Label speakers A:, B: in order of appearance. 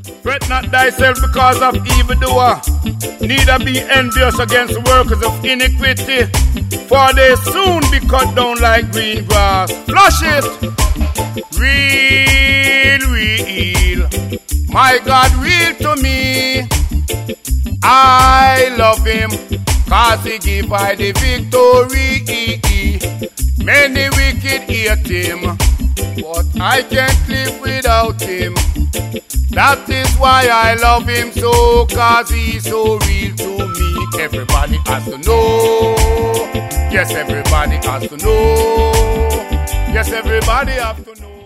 A: Fret not thyself because of evildoer, neither be envious against the workers of iniquity, for they soon be cut down like green grass. Flush it! Real, real. My God, real to me. I love him, cause he give I the victory. Many wicked hate him, but I can't live without him. That is why I love him so, cause he's so real to me. Everybody has to know. Yes, everybody has to know. Yes, everybody has to know.